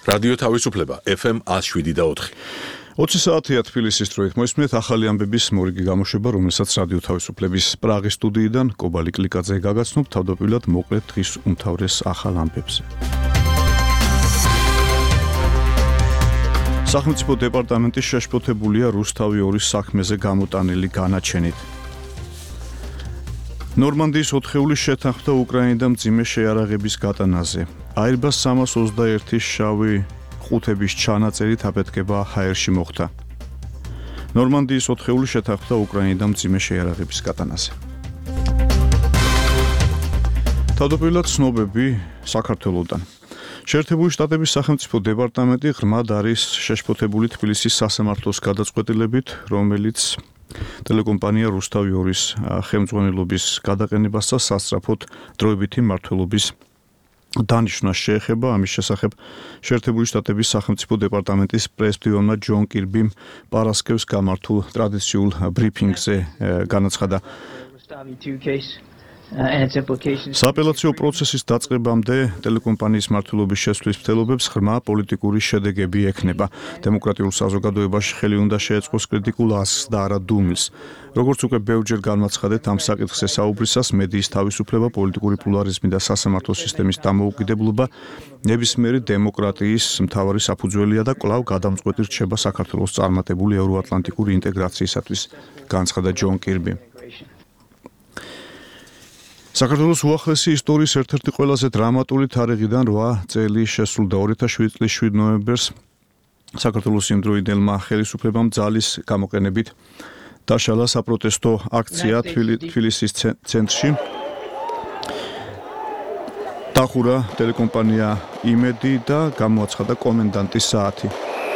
რადიო თავისუფლება FM 107.4. 20 საათია თბილისის დროით. მოისმენთ ახალი ამბების მორიგი გამოშვება, რომელსაც რადიო თავისუფლების პრაღის სტუდიიდან კობალი კლიკაძე გაგაცნობ თავდაპირველად მოკლედ დღის უმთავრეს ახალ ამბებზე. სახელმწიფო დეპარტამენტი შეშფოთებულია რუსთავი 2-ის საქმეზე გამოტანილი განაჩენით. ნორმანდიის 4-ეული შეთანხმდა უკრაინიდან მძიმე შეიარაღების გატანაზე. Airbus 321-ის შავი ყუთების ჩანაწერით აფეთქება ჰაერში მოხდა. ნორმანდიის 4-ეული შეთანხმდა უკრაინიდან მძიმე შეიარაღების გატანაზე. თავდაპირველად ცნობები საქართველოდან. შეერთებული შტატების სახელმწიფო დეპარტამენტი ღრმად არის შეშფოთებული თბილისის სასამართლოს გადაწყვეტილებით, რომელიც ტელეკომპანია რუსთავი 2-ის ხელმძღვანელობის გადაყენებას და სასწრაფოდ დროებითი მმართველობის დანიშვნას შეეხება. ამის შესახებ შეერთებული შტატების სახელმწიფო დეპარტამენტის პრესდიორმა ჯონ კირბიმ პარასკევს გამართულ ტრადიციულ ბრიფინგზე განაცხადა. სააპელაციო პროცესის დაწყებამდე ტელეკომპანიის მმართველობის შესვლის მცდელობებს ღრმა პოლიტიკური შედეგები ექნება. დემოკრატიულ საზოგადოებაში ხელი უნდა შეეწყოს კრიტიკულ აზრს და არა დუმილს. როგორც უკვე ბევრჯერ განმაცხადეთ, ამ საკითხზე საუბრისას მედიის თავისუფლება, პოლიტიკური პლურალიზმი და სასამართლო სისტემის დამოუკიდებლობა ნებისმიერი დემოკრატიის მთავარი საფუძველია და კვლავ გადამწყვეტი რჩება საქართველოს წარმატებული ევროატლანტიკური ინტეგრაციისათვის, განცხადა ჯონ კირბი. საქართველოს უახლესი ისტორიის ერთ-ერთი ყველაზე დრამატული თარიღიდან 8 წელი შესრულდა. 2007 წლის 7 ნოემბერს საქართველოს იმდროინდელმა ხელისუფლებამ ძალის გამოყენებით დაშალა საპროტესტო აქცია თბილისის ცენტრში. დახურა ტელეკომპანია იმედი და გამოაცხადა კომენდანტის საათი.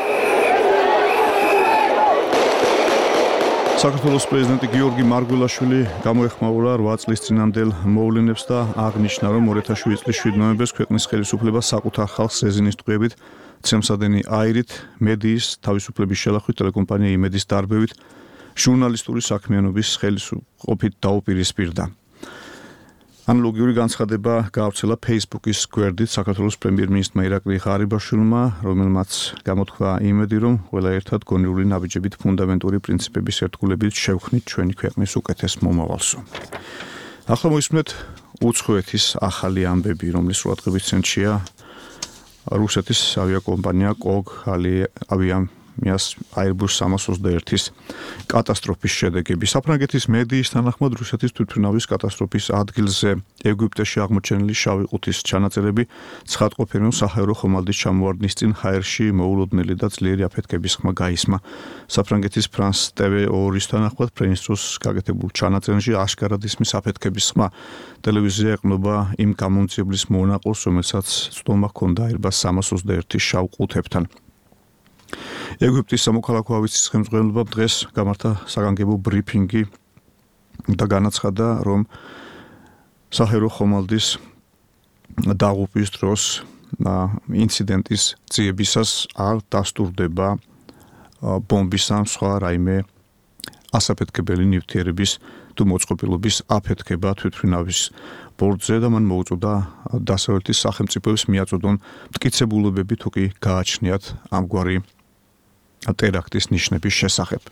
საქართველოს პრეზიდენტი გიორგი მარგველაშვილი გამოეხმაურა 8 წლის წინანდელ მოვლენებს და აღნიშნა, რომ 2007 წლის 7 ნოემბერს ქვეყნის ხელისუფლება საკუთარ ხალხს ზეზინის ტყვიებით, ცემსადენი აირით, მედიის თავისუფლების შელახვით, ტელეკომპანია იმედის დარბევით, ჟურნალისტური საქმიანობის ხელისუფლებით დაუპირისპირდა. ანალოგიური განცხადება გაავრცელა Facebook-ის გვერდით საქართველოს პრემიერ-მინისტრმა ირაკლი ღარიბაშვილმა, რომელმაც გამოთქვა იმედი, რომ ყველა ერთად გონივრული ნაბიჯებით ფუნდამენტური პრინციპების ერთგულებით შევხნით ჩვენი ქვეყნის უკეთეს მომავალსო. ახლა მოისმენთ უცხოეთის ახალი ამბები, რომლის ყურადღების ცენტრშია რუსეთის ავიაკომპანია კოგ ავიამიას Airbus 321-ის კატასტროფის შედეგები. საფრანგეთის მედიის თანახმად რუსეთის თვითმფრინავის კატასტროფის ადგილზე ეგვიპტეში აღმოჩენილი შავი ყუთის ჩანაწერები ცხადყოფენ, რომ საჰაერო ხომალდის ჩამოვარდნის წინ ჰაერში მოულოდნელი და ძლიერი აფეთქების ხმა გაისმა. საფრანგეთის France TV 2-ის თანახმად ფრენის დროს გაკეთებულ ჩანაწერში აშკარად ისმის აფეთქების ხმა. ტელევიზია ეყრდნობა იმ გამომძიებლის მონაყოლს, რომელსაც ცდომა ჰქონდა Airbus 321-ის შავ ყუთებთან. ეგვიპტის სამოქალაქო ავიცის ხელმძღვანელობამ დღეს გამართა საგანგებო ბრიფინგი და განაცხადა, რომ საჰაერო ხომალდის დაღუპვის დროს ინციდენტის ძიებისას არ დასტურდება ბომბის ან სხვა რაიმე ასაფეთქებელი ნივთიერების თუ მოწყობილობის აფეთქება თვითმფრინავის ბორტზე და მან მოუწოდა დასავლეთის სახელმწიფოებს მიაწოდონ მტკიცებულებები თუ კი გააჩნიათ ამგვარი ტერაქტის ნიშნების შესახებ.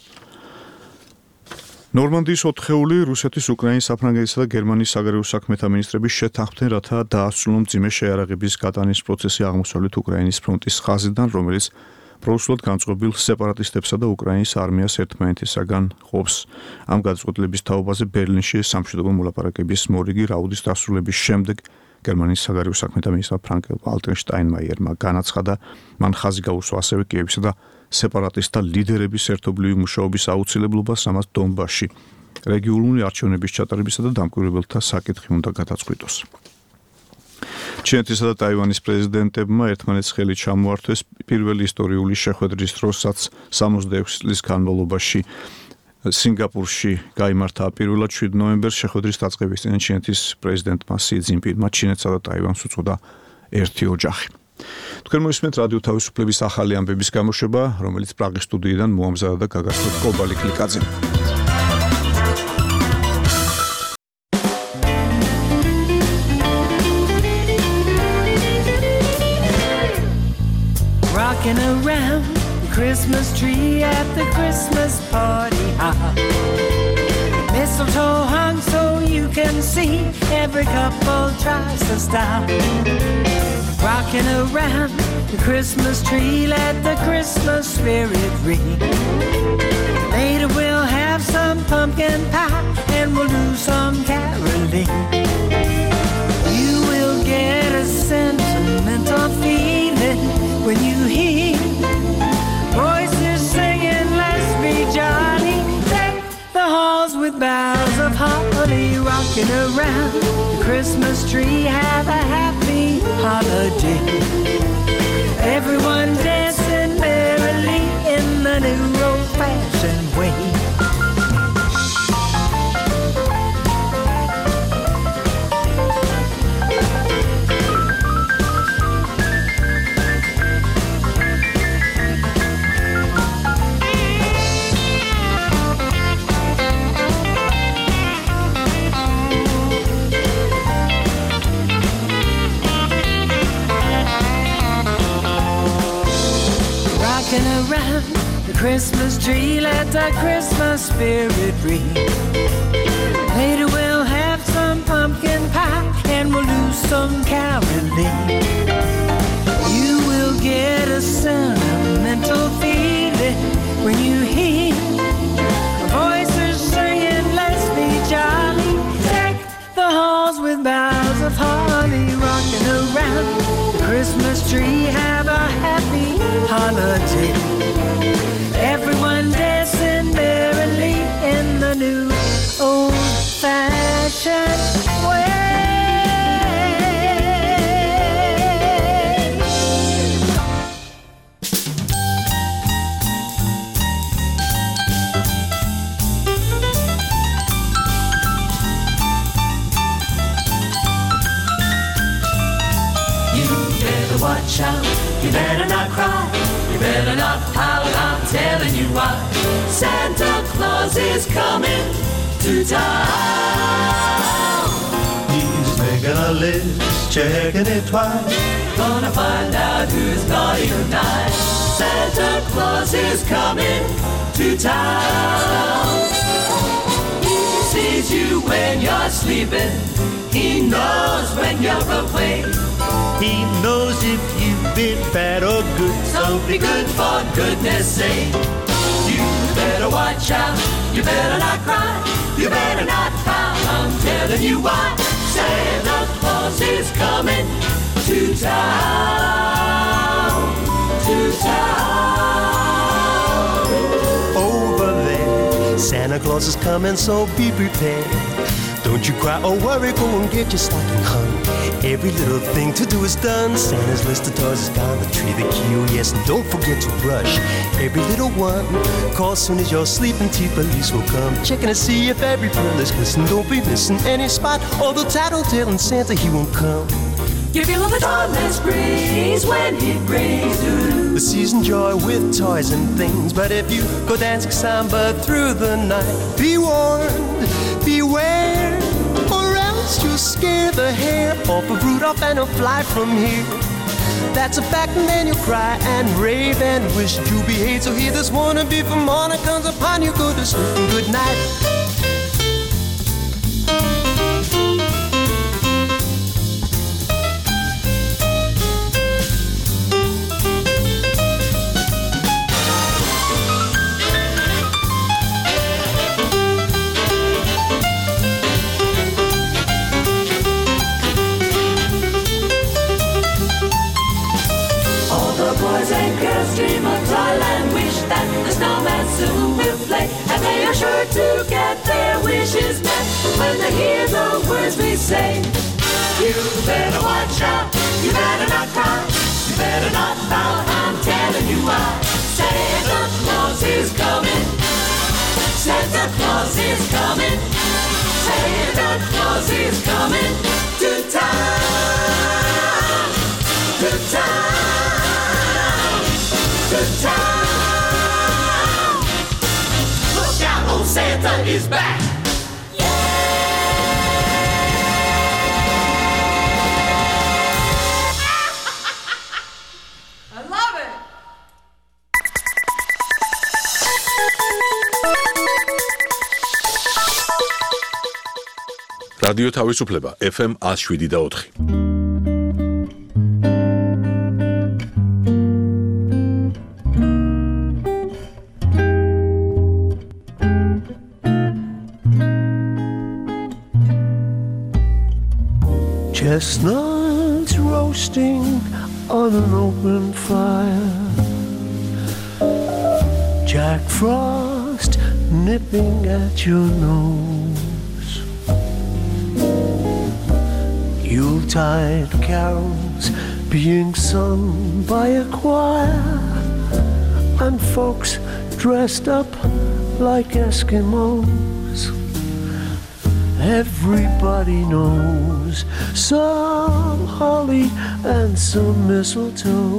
ნორმანდიის 4-ეული რუსეთის, უკრაინის, საფრანგეთისა და გერმანიის საგარეო საქმეთა მინისტრები შეთანხმდნენ, რათა დაასრულონ მძიმე შეიარაღების გატანის პროცესი აღმოსავლეთ უკრაინის ფრონტის ხაზიდან, რომელიც პროუსულად განწყობილ სეპარატისტებსა და უკრაინის არმიას ერთმანეთისაგან ყოფს. ამ გადაწყვეტილების თაობაზე ბერლინში სამშვიდობო მოლაპარაკების მორიგი რაუნდის დასრულების შემდეგ გერმანიის საგარეო საქმეთა მინისტრმა ფრანკ-ვალტერ შტაინმაიერმა განაცხადა, მან ხაზი გაუსვა ასევე კიევისა და სეპარატისტთა ლიდერების ერთობლივი მუშაობის აუცილებლობას, რამაც დონბასში რეგიონული არჩევნების ჩატარებისა და დამკვირვებელთა საკითხი უნდა გადაწყვიტოს. ჩინეთისა და ტაივანის პრეზიდენტებმა ერთმანეთს ხელი ჩამოართვეს პირველი ისტორიული შეხვედრის დროსაც 66 წლის განმავლობაში სინგაპურში გაიმართა პირველად 7 ნოემბერს შეხვედრის დაწყების წინ ჩინეთის პრეზიდენტმა სი ძინპინმა ჩინეთსა და ტაივანს უწოდა ერთი ოჯახი. თქვენ მოისმენთ რადიო თავისუფლების ახალი ამბების გამოშვება, რომელიც პრაღის სტუდიიდან მოამზადა და გაგაცნობ კობალი კლიკაძე. Rocking around the Christmas tree at the Christmas party hop. Mistletoe hung so you can see, every couple tries to stop. Rocking around the Christmas tree, let the Christmas spirit ring. Later we'll have some pumpkin pie and we'll do some caroling. You will get a sentimental feeling when you hear voices singing, let's be jolly. Deck the halls with boughs of holly. Rocking around the Christmas tree, have a happy holiday. Everyone dancing merrily in the new old-fashioned way. Around the Christmas tree, let the Christmas spirit ring. Later we'll have some pumpkin pie and we'll do some caroling. You will get a sentimental feeling when you hear voices singing, let's be jolly. Deck the halls with boughs of holly. Rocking around the Christmas tree, have a happy holiday. Everyone dancing merrily in the new old-fashioned way. You better watch out, you better not cry, you better not pout, I'm telling you why. Santa Claus is coming to town. He's making a list, checking it twice. Gonna find out who's naughty or nice. Santa Claus is coming to town. He sees you when you're sleeping, he knows when you're awake. He knows if you've been bad or good, so be good for goodness sake. You better watch out, you better not cry, you better not pout, I'm telling you why. Santa Claus is coming to town, to town. over there, Santa Claus is coming, so be prepared. Don't you cry or worry, go and get your stocking hung. Every little thing to do is done. Santa's list of toys is down the tree, the key, oh yes, and don't forget to brush every little one. Call soon as you're sleeping, T-Police will come, checking to see if every pearl is glistening. Don't be missing any spot, although tattletale Santa, he won't come. Give your love a joyless breeze when he brings you the season joy with toys and things. But if you go dancing samba through the night, be warned, beware, or else you'll scare the hair off of Rudolph and he'll fly from here. That's a fact, and then you'll cry and rave and wish you behave. So hear this warning before morning comes upon you. Go to sleep and good night. Dream of Toyland, wish that the snowman soon will play, and they are sure to get their wishes met when they hear the words we say. You better watch out, you better not cry, you better not pout, I'm telling you why. Santa Claus is coming, Santa Claus is coming, Santa Claus is coming to town, to town. To town. Look out, old Santa is back. I love it. რადიო თავისუფლება FM 107.4. Chestnuts roasting on an open fire, Jack Frost nipping at your nose, Yuletide carols being sung by a choir, and folks dressed up like Eskimos. Everybody knows some holly and some mistletoe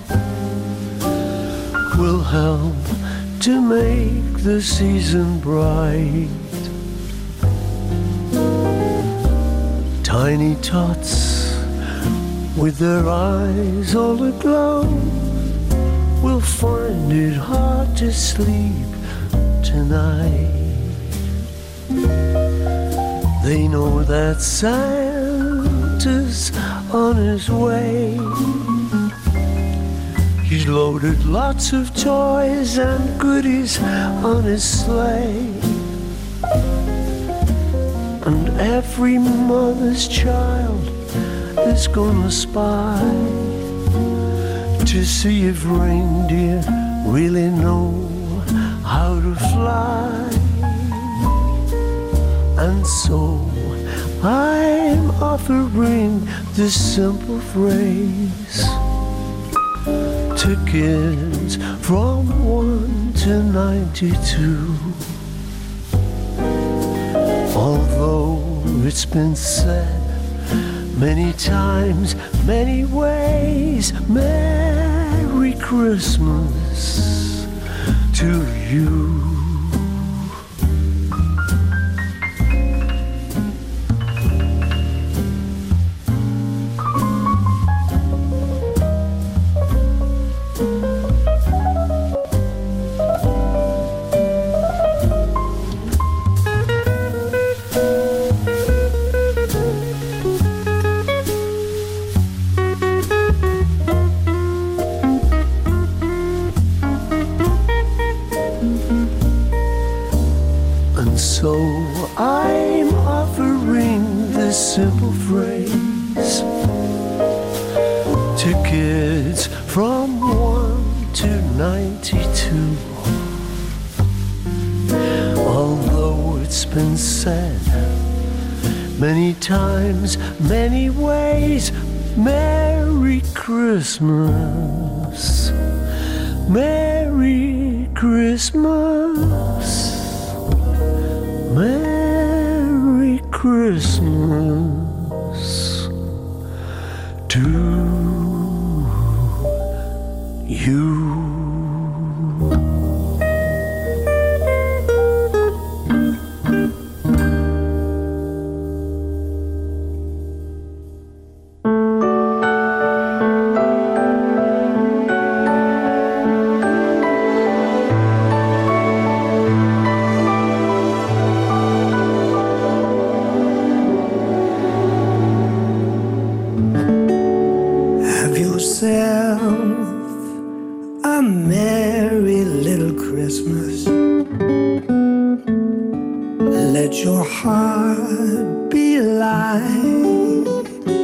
will help to make the season bright. Tiny tots with their eyes all aglow will find it hard to sleep tonight. They know that Santa's on his way. He's loaded lots of toys and goodies on his sleigh. And every mother's child is gonna spy to see if reindeer really know how to fly. And so I'm offering this simple phrase to kids from 1 to 92. Although it's been said many times, many ways, Merry Christmas to you. So I'm offering this simple phrase to kids from 1 to 92. Although it's been said many times, many ways, Merry Christmas, Merry Christmas, Merry Christmas to you. A merry little Christmas. Let your heart be light.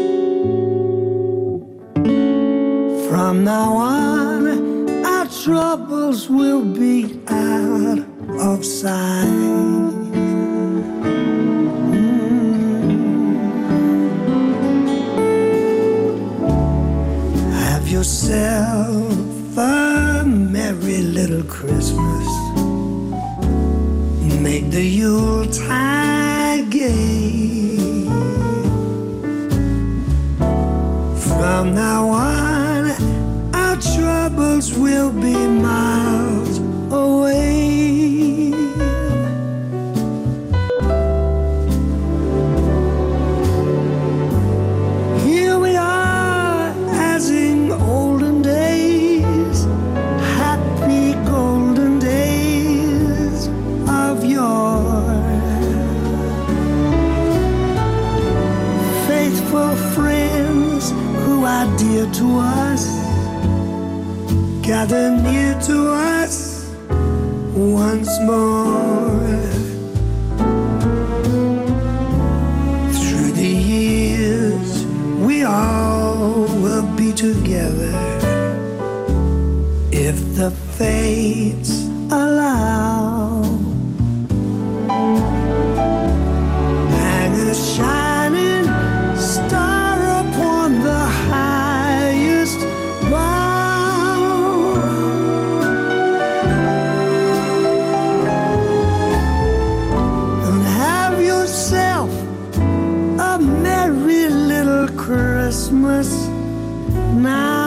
From now on, our troubles will be out of sight. Have yourself a merry little Christmas. Make the Yuletide gay. From now on, our troubles will be miles away. Here we are, as in olden days, happy golden days of yore. Faithful friends who are dear to us, gather near to us once more. Through the years, we all will be together if the fates allow. Hang a shining star upon the highest bough, and have yourself a merry little Christmas now.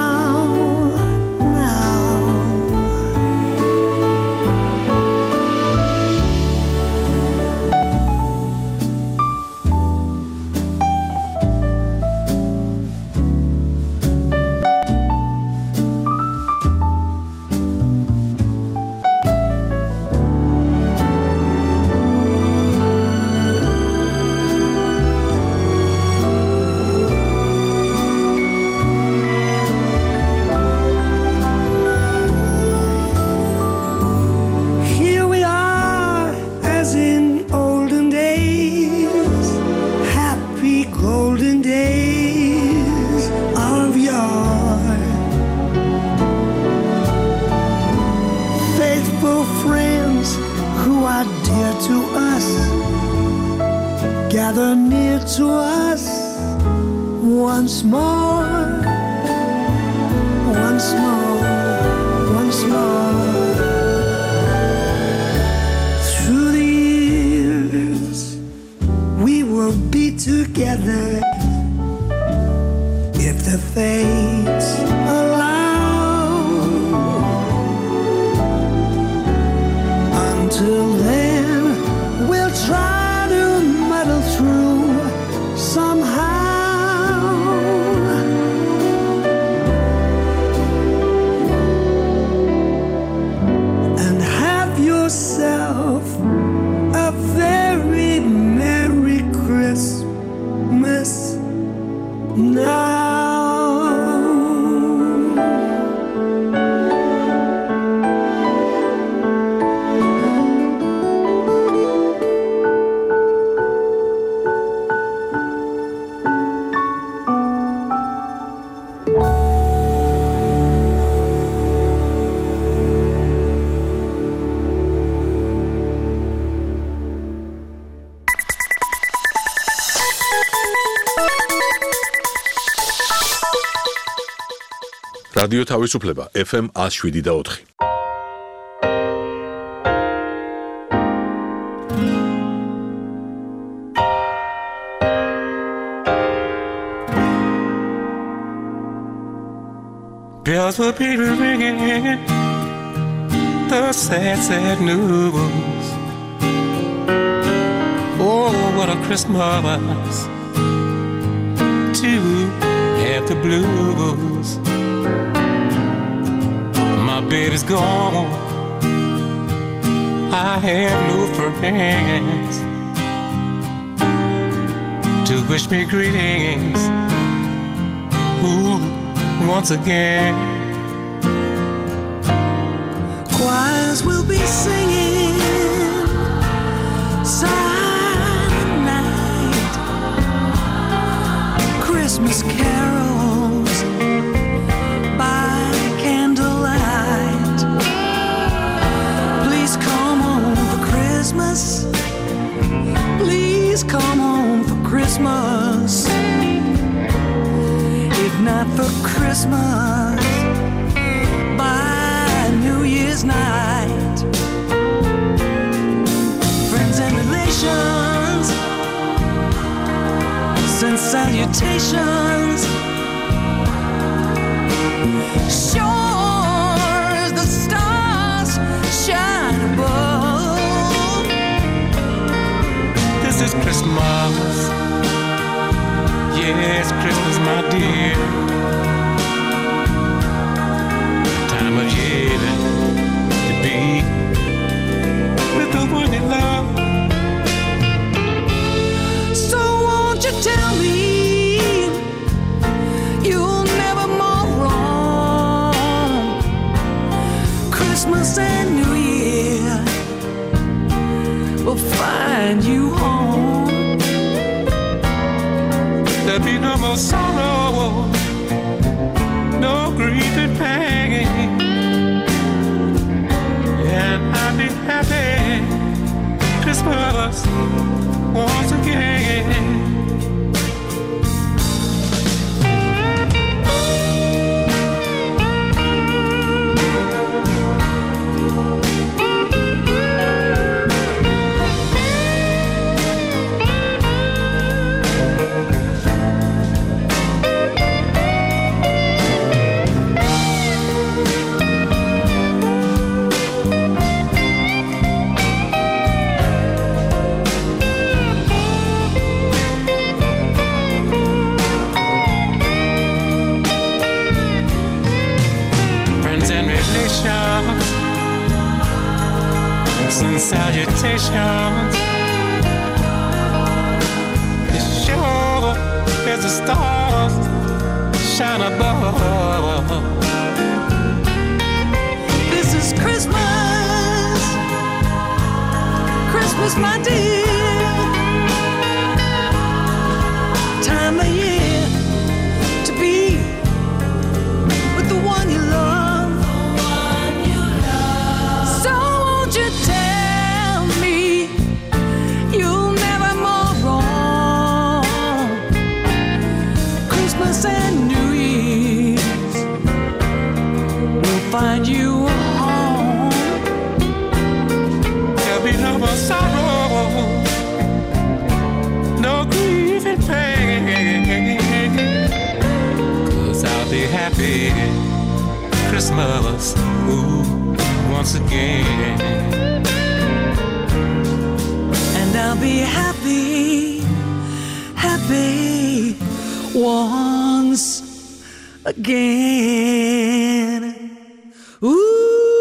Gather near to us once more, once more, once more. Through the years, we will be together if the fates allow. Until then, we'll try through somehow, and have yourself a very Merry Christmas now. რადიო თავისუფლება FM 107.4. Bells will be ringing the sad, sad news. Oh, what a Christmas to have the blues. My baby's gone, I have no friends to wish me greetings. Ooh, once again. Choirs will be singing silent night, Christmas carols by candlelight. Please come home for Christmas, please come home for Christmas. If not for Christmas, by New Year's night. Friends and relations send salutations. Sure as the stars shine above, this is Christmas. Yes, Christmas, my dear. Time of year to be with the one you love. So won't you tell me be no more sorrow, no grief and pain. And I'll be happy Christmas once again. And salutations. It's sure as the stars shine above. This is Christmas, Christmas, my dear. Time of year to be with the one you love. Tell me you'll never more wrong. Christmas and New Year's will find you home. There'll be no more sorrow, no grief and pain. 'Cause I'll be happy Christmas, ooh, once again. And I'll be happy, happy once again. Ooh.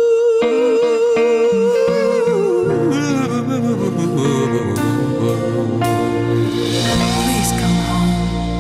Please come home.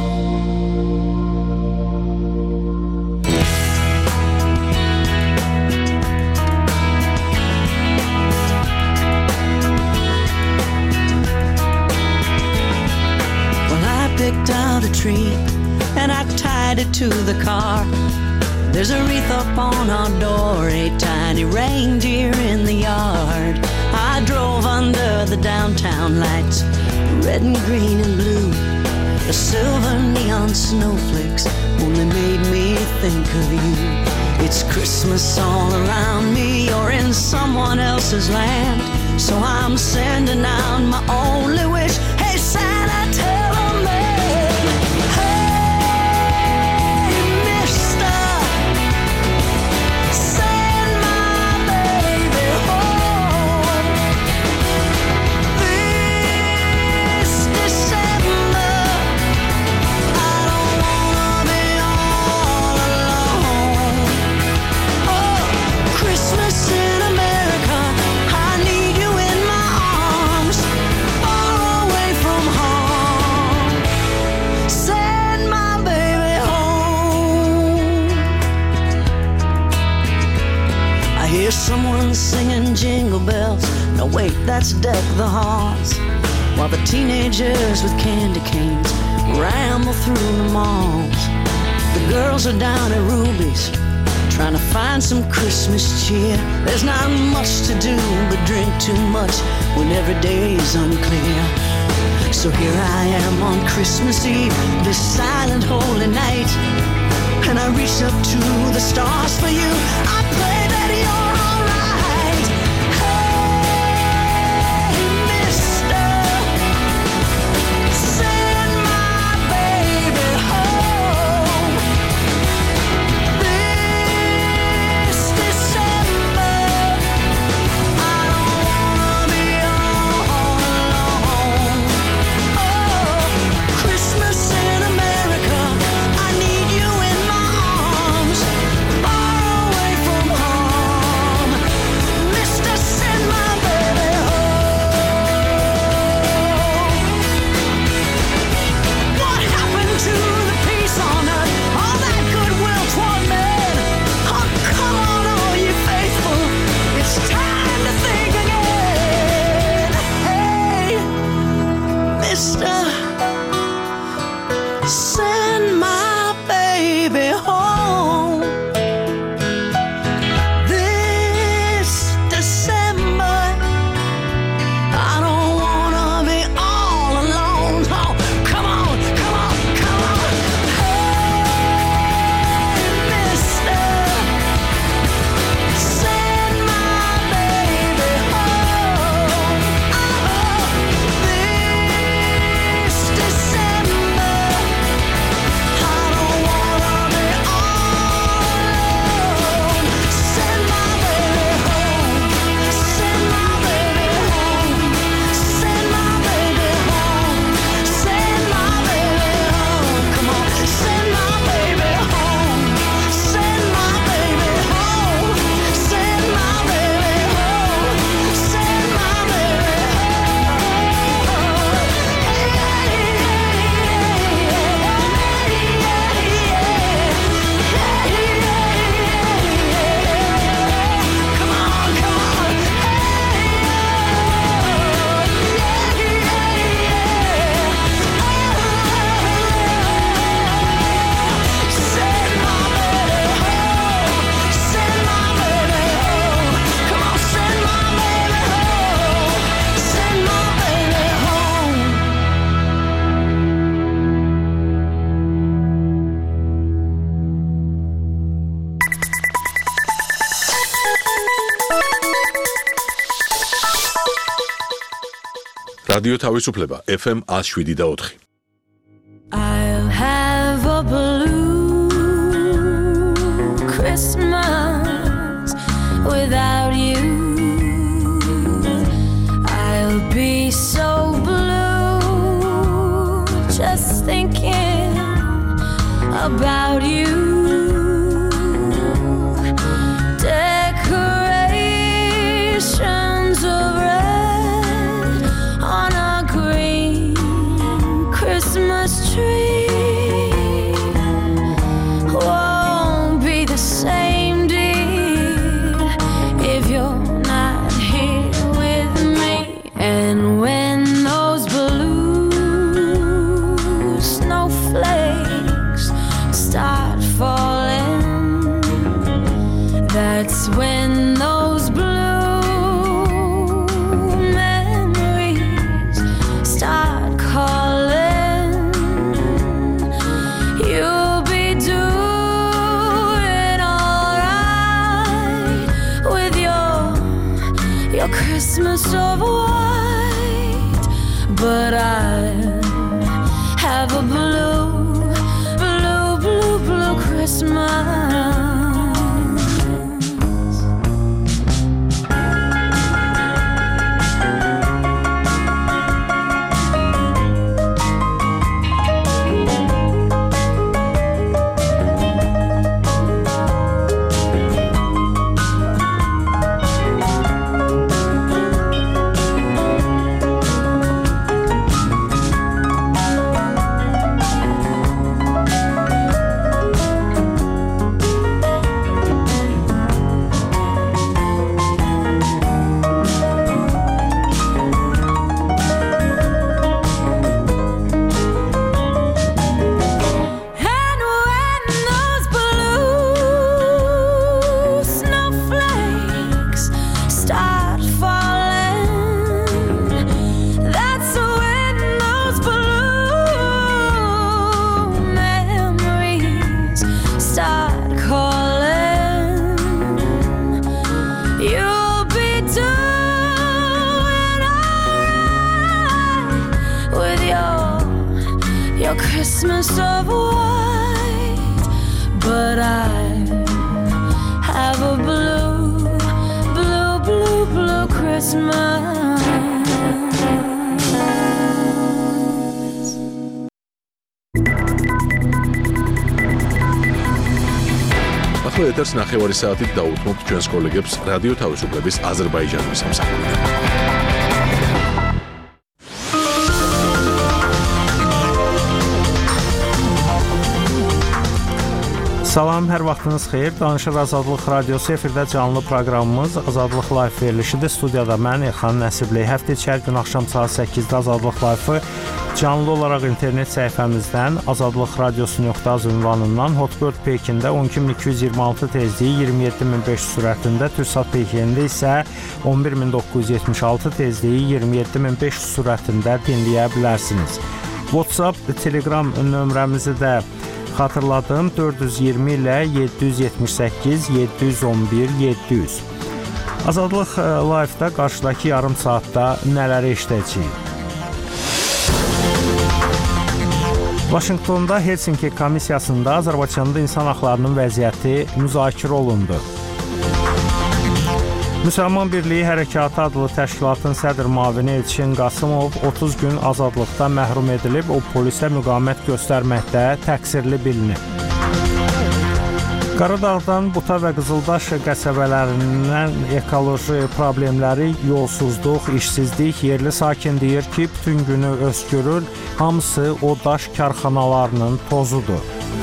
Picked out a tree and I tied it to the car. There's a wreath up on our door, a tiny reindeer in the yard. I drove under the downtown lights, red and green and blue. The silver neon snowflakes only made me think of you. It's Christmas all around me, you're in someone else's land. So I'm sending out my only wish. Hey Santa, tell them someone singing jingle bells. No wait, that's Deck the Halls. While the teenagers with candy canes ramble through the malls. The girls are down at Ruby's trying to find some Christmas cheer. There's not much to do but drink too much when every day's unclear. So here I am on Christmas Eve, this silent holy night, and I reach up to the stars for you. I pray that you're რადიო თავისუფლება FM 107.4. I'll have a blue Christmas without you. I'll be so blue just thinking about you. Decorations of red on a green Christmas tree won't be the same, dear, if you're not here with me. And when those blue snowflakes start falling, that's when those blue memories start calling. You'll be doing alright with your Christmas of white, but I'll have a blue Christmas. Christmas of white, but I have a blue Christmas. ახლა ეთერს ნახევარი საათით დაუთმობთ ჩვენს კოლეგებს რადიო თავისუფლების აზერბაიჯანის სამსახურიდან. Salam, hər vaxtınız xeyir. Danışır Azadlıq Radiosu efirdə canlı proqramımız Azadlıq Live verilişidir. Studiyada mən Elxan Nəsibli. Həftə içi hər gün axşam saat 8-də Azadlıq Live-ı canlı olaraq internet səhifəmizdən azadlıqradiosu.az ünvanından Hotbird Pekində 12226 tezliyi 27500 sürətində, Türksat Pekində isə 11976 tezliyi 27500 sürətində dinləyə bilərsiniz. WhatsApp, Telegram nömrəmizi də xatırladım, 420 ilə 778 711 700. Azadlıq Live-da qarşıdakı yarım saatda nələri eşidəcəyik? Vaşinqtonda Helsinki komissiyasında Azərbaycanda insan haqlarının vəziyyəti müzakirə olundu. Müsəlman Birliyi Hərəkatı adlı təşkilatın sədr müavini Elçin Qasımov 30 gün azadlıqdan məhrum edilib, o polisə müqavimət göstərməkdə təqsirli bilinib. Qaradağdan Buta və Qızıldaş qəsəbələrindən ekoloji problemləri, yolsuzluq, işsizlik, yerli sakin deyir ki, bütün günü öskürür, hamısı o daş karxanalarının tozudur.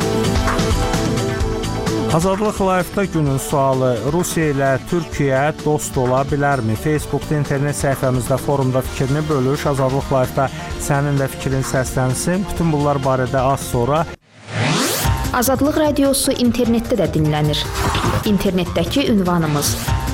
Azadlıq Live-da günün sualı: Rusiya ilə Türkiyə dost ola bilərmi? Facebookda, internet səhifəmizdə, forumda fikrini bölüş. Azadlıq Live-da sənin də fikrin səslənsin. Bütün bunlar barədə az sonra. Azadlıq Radiosu internetdə də dinlənir. İnternetdəki ünvanımız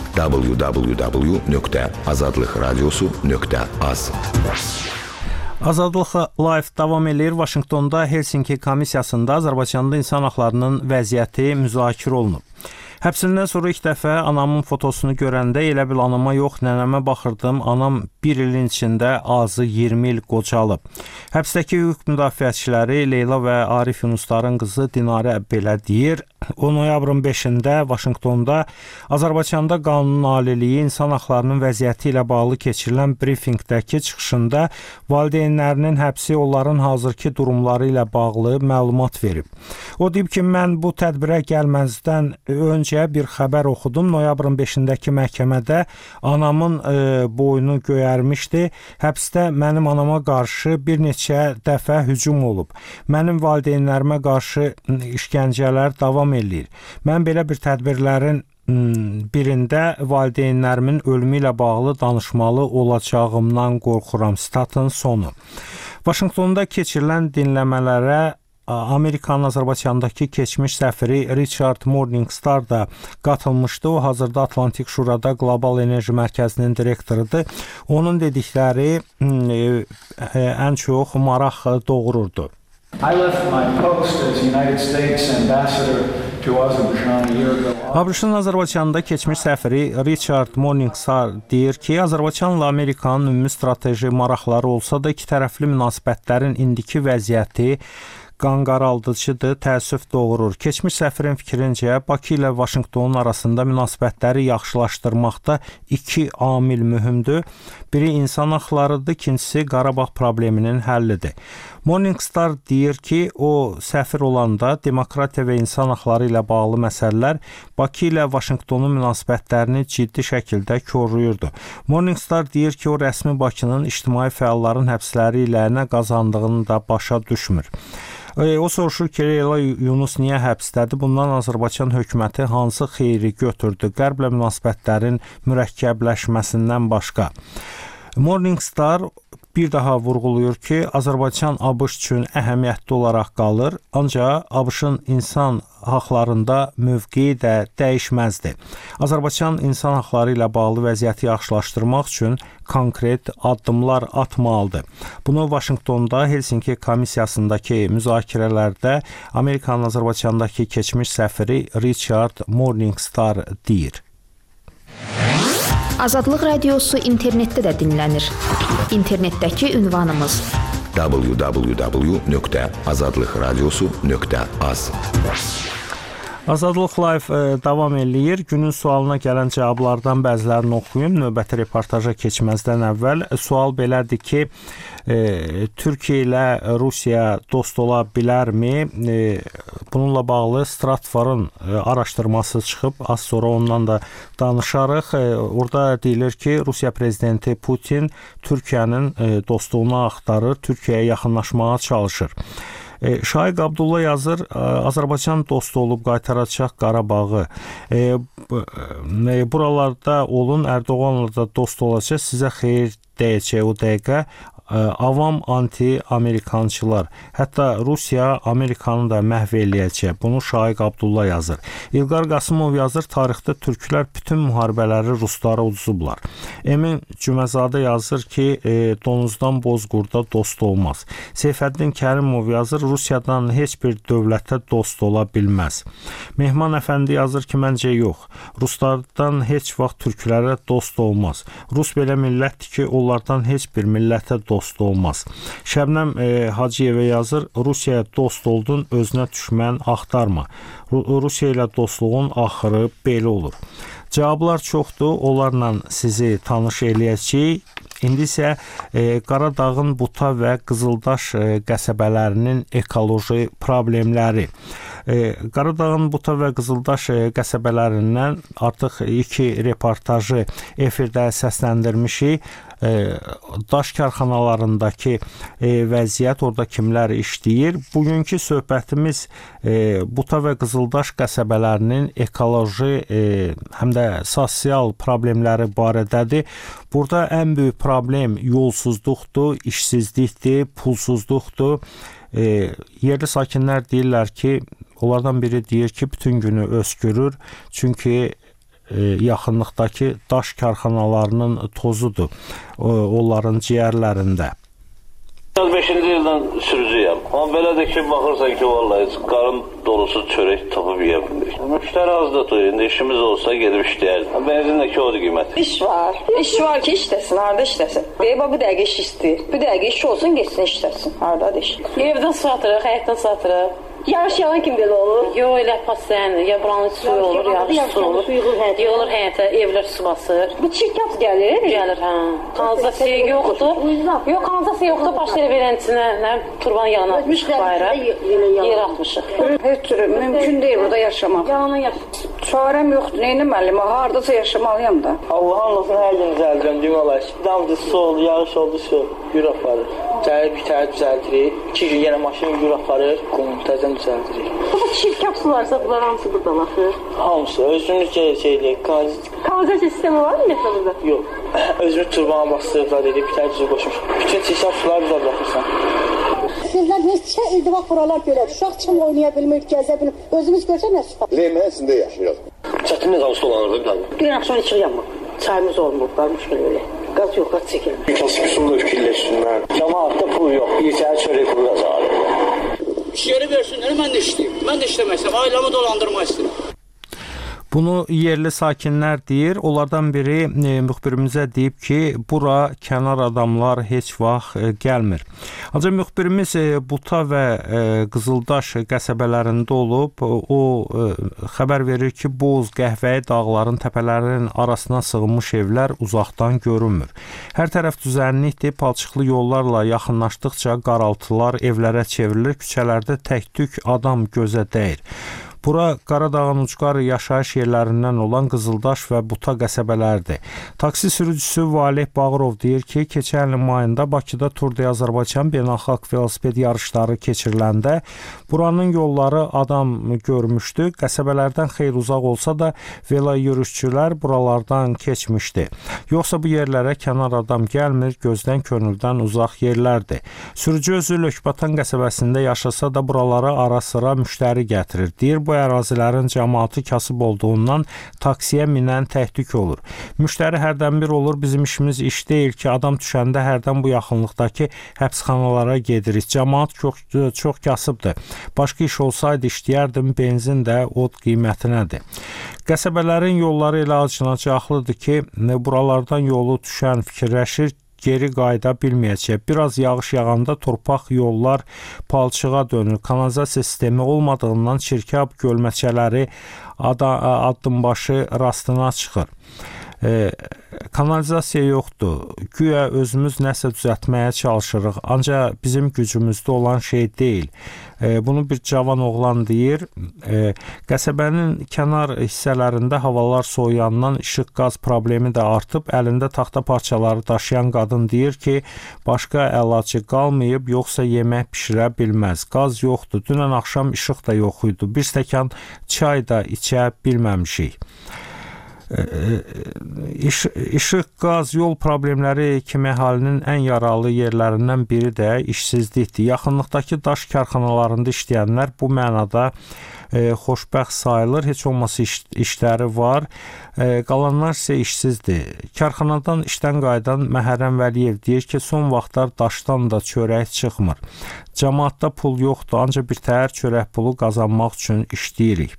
www.azadlıqradiosu.az. Azadlıq Live davam edir. Vaşinqtonda Helsinki komissiyasında Azərbaycanda insan haqlarının vəziyyəti müzakirə olunub. Həbsindən sonra ilk dəfə anamın fotosunu görəndə elə bil anama yox, nənəmə baxırdım. Anam bir ilin içində azı 20 il qocalıb. Həbsdəki hüquq müdafiəçiləri Leyla və Arif Yunusların qızı Dinarə belə deyir. O noyabrın 5-də Vaşinqtonda Azərbaycanda qanunun aliliyi, insan haqlarının vəziyyəti ilə bağlı keçirilən brifinqdəki çıxışında valideynlərinin həbsi onların hazırki durumları ilə bağlı məlumat verib. O deyib ki, mən bu tədbirə gəlməzdən öncə bir xəbər oxudum. Noyabrın 5-dəki məhkəmədə anamın boynu göyərmişdi. Həbsdə mənim anama qarşı bir neçə dəfə hücum olub. Mənim valideynlərimə qarşı işgəncələr davam eləyir. Mən belə bir tədbirlərin birində valideynlərimin ölümü ilə bağlı danışmalı olacağımdan qorxuram. Statın sonu. Vaşinqtonda keçirilən dinləmələrə Amerikanın Azərbaycandakı keçmiş səfiri Richard Morningstar da qatılmışdı. O hazırda Atlantik Şurada Qlobal Enerji Mərkəzinin direktorudur. Onun dedikləri ən çox maraq doğururdu. I left my post as United States ambassador to Azerbaijan a year ago. ABŞ-ın Azərbaycanda keçmiş səfiri Richard Morningstar deyir ki, Azərbaycanla Amerikanın ümumi strateji maraqları olsa da iki tərəfli münasibətlərin indiki vəziyyəti qanqaraldıcıdır, təəssüf doğurur. Keçmiş səfirin fikrincə, Bakı ilə Vaşinqtonun arasında münasibətləri yaxşılaşdırmaqda iki amil mühümdür. Biri insan haqlarıdır, ikincisi Qarabağ probleminin həllidir. Morningstar deyir ki, o səfir olanda demokratiya və insan haqları ilə bağlı məsələlər Bakı ilə Vaşinqtonun münasibətlərini ciddi şəkildə korlayırdı. Morningstar deyir ki, o rəsmi Bakının ictimai fəalların həbsləri ilə nə qazandığını da başa düşmür. O soruşur ki, Leyla Yunus niyə həbsdədir? Bundan Azərbaycan hökuməti hansı xeyri götürdü? Qərblə münasibətlərin mürəkkəbləşməsindən başqa. Morningstar bir daha vurğulayır ki, Azərbaycan ABŞ üçün əhəmiyyətli olaraq qalır, ancaq ABŞ-ın insan haqlarında mövqeyi də dəyişməzdir. Azərbaycan insan haqları ilə bağlı vəziyyəti yaxşılaşdırmaq üçün konkret addımlar atmalıdır. Bunu Vaşinqtonda Helsinki komissiyasındakı müzakirələrdə Amerikanın Azərbaycandakı keçmiş səfiri Richard Morningstar deyir. Azadlıq Radiosu internetdə də dinlənir. İnternetdəki ünvanımız www.azadlıqradiosu.az. Azadlıq Live davam eləyir. Günün sualına gələn cavablardan bəzilərini oxuyum. Növbəti reportaja keçməzdən əvvəl sual belədir ki, Türkiyə ilə Rusiya dost ola bilərmi? Bununla bağlı Stratvarın araşdırması çıxıb. Az sonra ondan da danışarıq. Orada deyilir ki, Rusiya prezidenti Putin Türkiyənin dostluğunu axtarır, Türkiyəyə yaxınlaşmağa çalışır. Şaiq Abdulla yazır, Azərbaycan dost olub qaytaracaq Qarabağı. Buralarda olun, Erdoğanla da dost olacaq, sizə xeyir deyəcək o dəqiqə. Avam anti-Amerikançılar. Hətta Rusiya Amerikanı da məhv eləyəcək. Bunu Şaiq Abdulla yazır. İlqar Qasımov yazır, tarixdə türklər bütün müharibələri ruslara uduzublar. Emin Cüməzadə yazır ki, donuzdan bozqurda dost olmaz. Seyfəddin Kərimov yazır, Rusiyadan heç bir dövlətə dost ola bilməz. Mehman Əfəndi yazır ki, məncə yox. Ruslardan heç vaxt türklərə dost olmaz. Rus belə millətdir ki, onlardan heç bir millətə dost olmaz. Şəbnəm Hacıyevə yazır, Rusiyaya dost oldun, özünə düşmən axtarma. Rusiya ilə dostluğun axırı belə olur. Cavablar çoxdur, onlarla sizi tanış eləyəcəyik. İndi isə Qaradağın Buta və Qızıldaş qəsəbələrinin ekoloji problemləri. Qaradağın Buta və Qızıldaş qəsəbələrindən artıq iki reportajı efirdə səsləndirmişik. Daş karxanalarındakı vəziyyət, orada kimlər işləyir. Bugünkü söhbətimiz Buta və Qızıldaş qəsəbələrinin ekoloji həm də sosial problemləri barədədir. Burada ən böyük problem yolsuzluqdur, işsizlikdir, pulsuzluqdur. Yerli sakinlər deyirlər ki, onlardan biri deyir ki, bütün günü öskürür, çünki yaxınlıqdakı daş karxanalarının tozudur onların ciyərlərində. 5-ci ildən sürücüyəm. Amma belə də ki, baxırsan ki, vallahi qarın dolusu çörək tapıb yeyə bilmirik. Müştəri azdır, indi işimiz olsa gedib işləyərdik. Benzin də ki, odur qiymət. İş var. İş var ki, işləsin, harada işləsin. Beyba bu dəqiqə iş istəyir. Bu dəqiqə iş olsun, geçsin işləsin. Haradadır iş? Evdən satırıq, həyətdən satırıq. Yağış yağan kim belə olur? Yox, elə pasyan, ya buranın suyu olur, yağış su olur. Yığılır həyətə, evlər su basır. Bu çirkab gəlir? Gəlir, hə. Kanalizasiya yoxdur. Yox, kanalizasiya yoxdur, başlayır verəntinə, turbanın yanına bayra. Yer atmışıq. Heç cürü mümkün deyil burada yaşamaq. Yanına yaş. Çarəm yoxdur, neynəməliyim? Haradasa yaşamalıyam da. Allah'ın olsun hər gün düzəldirəm, deyim olar. Damdır, su oldu, yağış oldu, su. Yür aparır. Gəlir bir təhər düzəldirik. 2 gün yenə maşın yür aparır, qum təzən düzəldirik. Bu çirkab sularsa bunlar hamısı burada baxır? Hamısı. Özümüz şeylik, kanalizasiya sistemi var mı metromuzda? Yox. Özümüz turbana bastırıb, dedik, bir təhər düzü qoşmuş. Bütün çirkab suları burada bırakırsan. Sizlər neçə ildir bax buralar belədir. Uşaq çim oynaya bilmir, gəzə bilmir. Özümüz görsə nə sıfat? Lehməsində yaşayırıq. Çətinlə qaz dolanırdı bir tane. Bir gün akşam içirik amma. Çayımız olmur, varmış öyle. Qaz yox, qaz çəkilmir. Kasıqsında fikirləşsinlər. Cəmaatda pul yox, bir içəri çörək pulu qazanır. İş yeri versinlər, mən də işləyim. Mən də işləmək istəyirəm, ailəmi dolandırmaq istəyirəm. Bunu yerli sakinlər deyir. Onlardan biri müxbirimizə deyib ki, bura kənar adamlar heç vaxt gəlmir. Ancaq müxbirimiz Buta və Qızıldaş qəsəbələrində olub. O xəbər verir ki, boz, qəhvəyi dağların, təpələrinin arasına sığınmış evlər uzaqdan görünmür. Hər tərəf düzənlikdir, palçıqlı yollarla yaxınlaşdıqca qaraltılar evlərə çevrilir, küçələrdə tək-tük adam gözə dəyir. Bura Qaradağın ucqarı yaşayış yerlərindən olan Qızıldaş və Buta qəsəbələrdir. Taksi sürücüsü Valeh Bağırov deyir ki, keçən ilin mayında Bakıda Tour de Azərbaycan beynəlxalq velosiped yarışları keçiriləndə buranın yolları adam görmüşdü. Qəsəbələrdən xeyli uzaq olsa da velo yürüşçülər buralardan keçmişdi. Yoxsa bu yerlərə kənar adam gəlmir, gözdən könüldən uzaq yerlərdir. Sürücü özü Lökbatan qəsəbəsində yaşasa da buralara ara-sıra müştəri gətirir. Deyir, bu ərazilərin cəmaatı kasıb olduğundan taksiyə minən təhdük olur. Müştəri hərdən bir olur, bizim işimiz iş deyil ki, adam düşəndə hərdən bu yaxınlıqdakı həbsxanalara gedirik. Cəmaat çox kasıbdır. Başqa iş olsaydı işləyərdim, benzin də od qiymətinədir. Qəsəbələrin yolları elə acınacaqlıdır ki, buralardan yolu düşən fikirləşir, geri qayıda bilməyəcək. Biraz yağış yağanda torpaq yollar palçığa dönür. Kanalizasiya sistemi olmadığından çirkab gölməçələri addımbaşı rastına çıxır. Kanalizasiya yoxdur. Güya özümüz nəsə düzəltməyə çalışırıq. Ancaq bizim gücümüzdə olan şey deyil. Bunu bir cavan oğlan deyir. Qəsəbənin kənar hissələrində havalar soyuyandan işıq qaz problemi də artıb. Əlində taxta parçaları daşıyan qadın deyir ki, başqa əlacı qalmayıb, yoxsa yemək bişirə bilməz. Qaz yoxdur. Dünən axşam işıq da yox idi. Bir stəkan çay da içə bilməmişik. İşıq, qaz, yol problemləri kimi əhalinin ən yaralı yerlərindən biri də işsizlikdir. Yaxınlıqdakı daş karxanalarında işləyənlər bu mənada xoşbəxt sayılır. Heç olmasa işləri var. Qalanlar isə işsizdir. Karxanadan işdən qayıdan Məhərrəm Vəliyev deyir ki, son vaxtlar daşdan da çörək çıxmır. Cəmaatda pul yoxdur, ancaq bir təhər çörək pulu qazanmaq üçün işləyirik.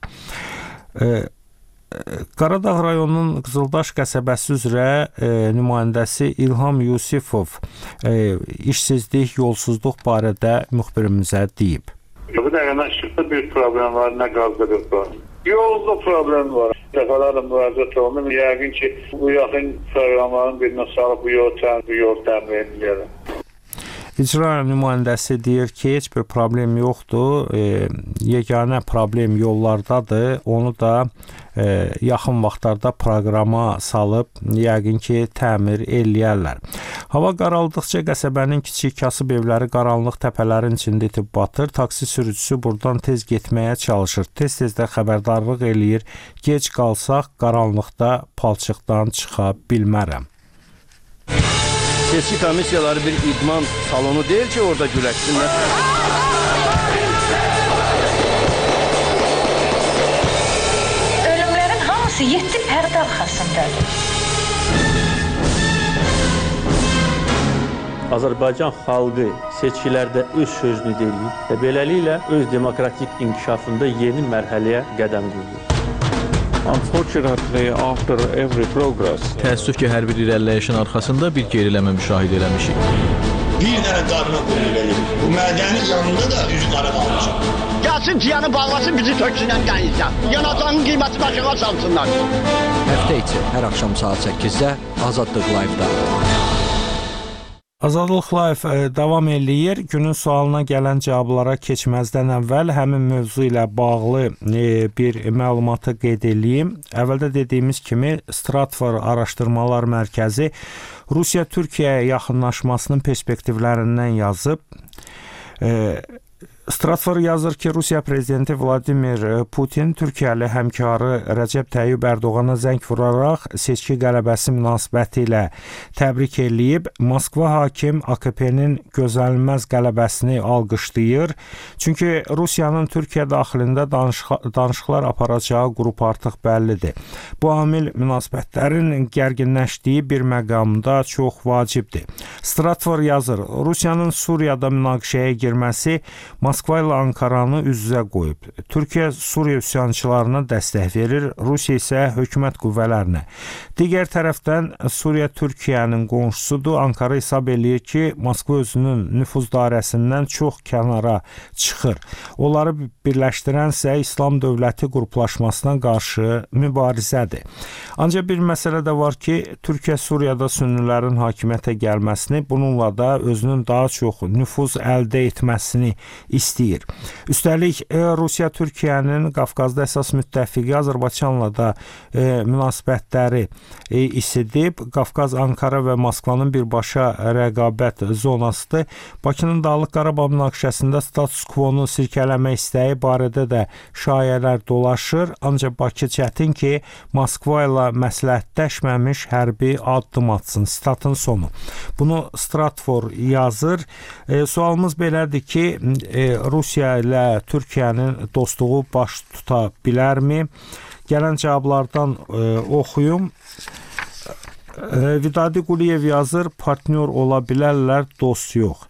Qaradağ rayonunun Qızıldaş qəsəbəsi üzrə nümayəndəsi İlham Yusifov işsizlik, yolsuzluq barədə müxbirimizə deyib. Bu dəqiqə işıqda bir problem var, nə qazda bir var. Yolda problem var. Dəfələrlə müraciət olunur. Yəqin ki, bu yaxın proqramların birinə salıb bu yol təmin edilir. İcra nümayəndəsi deyir ki, heç bir problem yoxdur. Yeganə problem yollardadır. Onu da yaxın vaxtlarda proqrama salıb, yəqin ki, təmir eləyərlər. Hava qaraldıqca qəsəbənin kiçik kasıb evləri qaranlıq təpələrin içində itib batır. Taksi sürücüsü buradan tez getməyə çalışır. Tez-tez də xəbərdarlıq eləyir. Gec qalsaq qaranlıqda palçıqdan çıxa bilmərəm. Seçki komissiyaları bir idman salonu deyil ki, orada güləşsinlər. Ölümlərin hamısı 7 pərdə arxasındadır. Azərbaycan xalqı seçkilərdə öz sözünü deyir və beləliklə öz demokratik inkişafında yeni mərhələyə qədəm qoyur. Unfortunately, after every progress, təəssüf ki, hər bir irəliləyişin arxasında bir geriləmə müşahidə eləmişik. Bir dənə qarına qoyulur verir. Bu mədənin yanında da üzü qara qalmışam. Gəlsin tiyanı bağlasın, bizi töksünən qəyizdən. Yanacağın qiyməti başına salsınlar. Həftə içi hər axşam saat 8-də Azadlıq Live-da. Azadlıq Live davam eləyir. Günün sualına gələn cavablara keçməzdən əvvəl həmin mövzu ilə bağlı bir məlumatı qeyd edeyim. Əvvəldə dediyimiz kimi Stratfor Araşdırmalar Mərkəzi Rusiya-Türkiyəyə yaxınlaşmasının perspektivlərindən yazıb. Stratfor yazır ki, Rusiya prezidenti Vladimir Putin Türkiyəli həmkarı Rəcəb Tayyib Ərdoğana zəng vuraraq seçki qələbəsi münasibəti ilə təbrik eləyib. Moskva hakim AKP-nin gözlənilməz qələbəsini alqışlayır. Çünki Rusiyanın Türkiyə daxilində danışıqlar aparacağı qrup artıq bəllidir. Bu amil münasibətlərin gərginləşdiyi bir məqamda çox vacibdir. Stratfor yazır, Rusiyanın Suriyada münaqişəyə girməsi Moskva ilə Ankaranı üz-üzə qoyub. Türkiyə Suriya üsyançılarına dəstək verir, Rusiya isə hökumət qüvvələrinə. Digər tərəfdən Suriya Türkiyənin qonşusudur. Ankara hesab eləyir ki, Moskva özünün nüfuz dairəsindən çox kənara çıxır. Onları birləşdirənsə İslam dövləti qruplaşmasına qarşı mübarizədir. Ancaq bir məsələ də var ki, Türkiyə Suriyada sünnilərin hakimiyyətə gəlməsini, bununla da özünün daha çox nüfuz əldə etməsini istəyir. Üstəlik, Rusiya Türkiyənin Qafqazda əsas müttəfiqi Azərbaycanla da münasibətləri isidib. Qafqaz, Ankara və Moskvanın birbaşa rəqabət zonasıdır. Bakının Dağlıq Qarabağ münaqişəsində status quo-nu sirkələmək istəyi barədə də şayələr dolaşır. Ancaq Bakı çətin ki, Moskva ilə məsləhətləşməmiş hərbi addım atsın. Statın sonu. Bunu Stratfor yazır. Sualımız belədir ki, Rusiya ilə Türkiyənin dostluğu baş tuta bilərmi? Gələn cavablardan oxuyum. Vidadi Quliyev yazır, partnyor ola bilərlər, dost yox.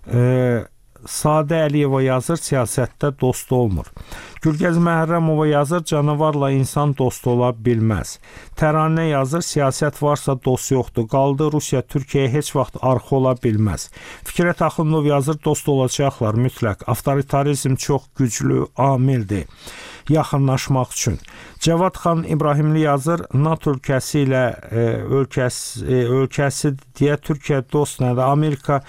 Sadə Əliyeva yazır, siyasətdə dost olmur. Gülgəz Məhərrəmova yazır, canavarla insan dost ola bilməz. Təranə yazır, siyasət varsa dost yoxdur. Qaldı Rusiya Türkiyəyə heç vaxt arxa ola bilməz. Fikrət Axundov yazır, dost olacaqlar mütləq. Avtoritarizm çox güclü amildir yaxınlaşmaq üçün. Cəvad xan İbrahimli yazır, NATO ölkəsi ilə ölkəsi deyə Türkiyə dost nədir? Amerika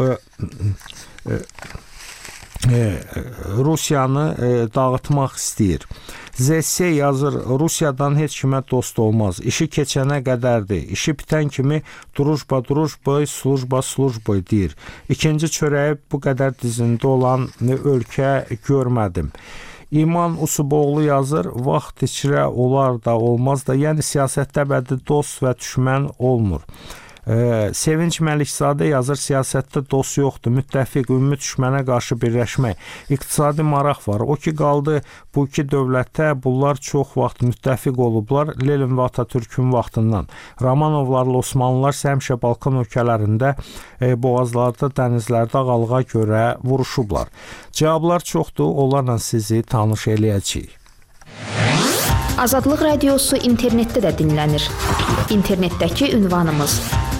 Rusiyanı dağıtmaq istəyir. ZS yazır, Rusiyadan heç kimə dost olmaz. İşi keçənə qədərdir. İşi bitən kimi drujba, slujba deyir. İkinci çörəyi bu qədər dizində olan ölkə görmədim. İman Usuboğlu yazır, vaxt içrə olar da olmaz da, yəni siyasətdə bədi dost və düşmən olmur. Sevinç Məlikzadə yazır, siyasətdə dost yoxdur, müttəfiq, ümumi düşmənə qarşı birləşmək. İqtisadi maraq var. O ki qaldı bu iki dövlətə, bunlar çox vaxt müttəfiq olublar Lenin və Atatürkün vaxtından. Romanovlarla Osmanlılar həmişə Balkan ölkələrində, boğazlarda, dənizlərdə ağalığa görə vuruşublar. Cavablar çoxdur, onlarla sizi tanış eləyəcəyik. Azadlıq Radiosu internetdə də dinlənir. İnternetdəki ünvanımız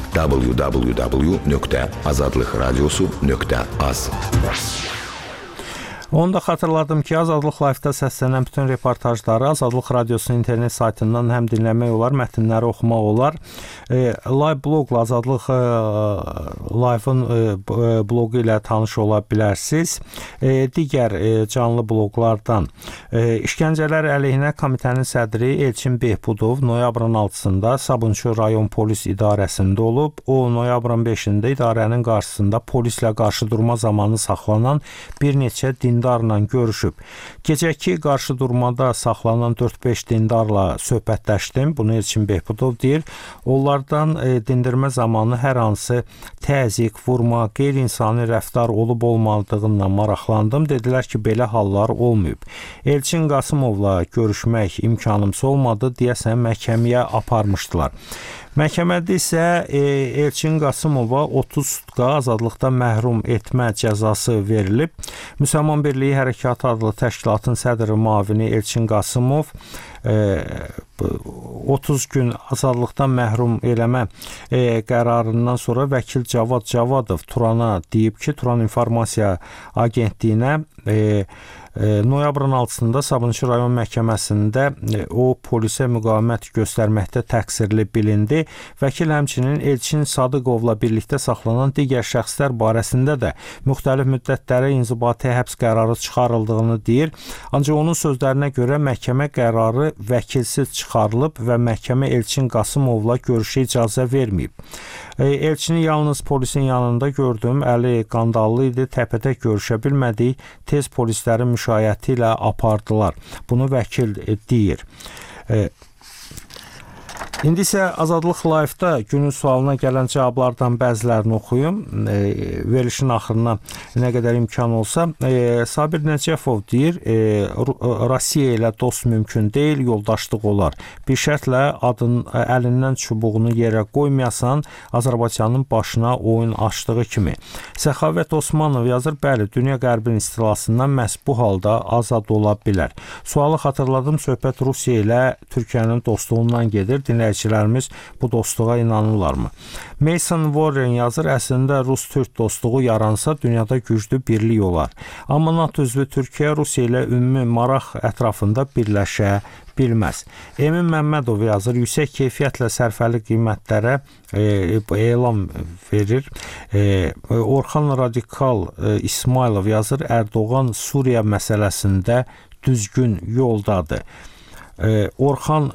www.azadlıqradiosu.az. Onu da xatırladım ki, Azadlıq Live-da səslənən bütün reportajları Azadlıq Radiosunun internet saytından həm dinləmək olar, mətnləri oxumaq olar. Live blogla Azadlıq Live-ın bloqu ilə tanış ola bilərsiniz. Digər canlı bloqlardan İşgəncələr əleyhinə komitənin sədri Elçin Behbudov noyabrın 6-sında Sabunçu rayon polis idarəsində olub. O, noyabrın 5-də idarənin qarşısında polislə qarşı durma zamanı saxlanan bir neçə dindar dindarla görüşüb. Gecəki qarşıdurmada saxlanan 4-5 dindarla söhbətləşdim. Bunu Elçin Behbudov deyir. Onlardan dindirmə zamanı hər hansı təzyiq, vurma, qeyri-insani rəftar olub-olmadığından maraqlandım. Dedilər ki, belə hallar olmayıb. Elçin Qasımovla görüşmək imkanımız olmadı, deyəsən məhkəməyə aparmışdılar. Məhkəmədə isə Elçin Qasımova 30 sutka azadlıqdan məhrum etmə cəzası verilib. Müsəlman Birliyi Hərəkatı adlı təşkilatın sədri müavini Elçin Qasımov 30 gün azadlıqdan məhrum eləmə qərarından sonra vəkil Cavad Cavadov Turana deyib ki, Turan İnformasiya Agentliyinə noyabrın 6-sında Sabunçu rayon məhkəməsində o polisə müqavimət göstərməkdə təqsirli bilindi. Vəkil həmçinin Elçin Sadıqovla birlikdə saxlanan digər şəxslər barəsində də müxtəlif müddətlərə inzibati həbs qərarı çıxarıldığını deyir. Ancaq onun sözlərinə görə məhkəmə qərarı vəkilsiz çıxarılıb və məhkəmə Elçin Qasımovla görüşə icazə verməyib. Elçini yalnız polisin yanında gördüm, əli qandallı idi, təpədə görüşə bilmədik, tez polislərin müşayiəti ilə apardılar. Bunu vəkil deyir. İndi isə Azadlıq Live-da günün sualına gələn cavablardan bəzilərini oxuyum. Verilişin axırına nə qədər imkan olsa. Sabir Nəcəfov deyir, Rusiya ilə dost mümkün deyil, yoldaşlıq olar. Bir şərtlə əlindən çubuğunu yerə qoymayasan, Azərbaycanın başına oyun açdığı kimi. Səxavət Osmanov yazır, bəli, dünya qərbin istilasından məhz bu halda azad ola bilər. Sualı xatırladım, söhbət Rusiya ilə Türkiyənin dostluğundan gedir. Dinləyicilərimiz bu dostluğa inanırlarmı? Mason Warren yazır, əslində Rus-Türk dostluğu yaransa dünyada güclü birlik olar. Amma NATO üzvü Türkiyə Rusiya ilə ümumi maraq ətrafında birləşə bilməz. Emin Məmmədov yazır, yüksək keyfiyyətlə sərfəli qiymətlərə elan verir. Orxan Radikal İsmailov yazır, Erdoğan Suriya məsələsində düzgün yoldadır. Orxan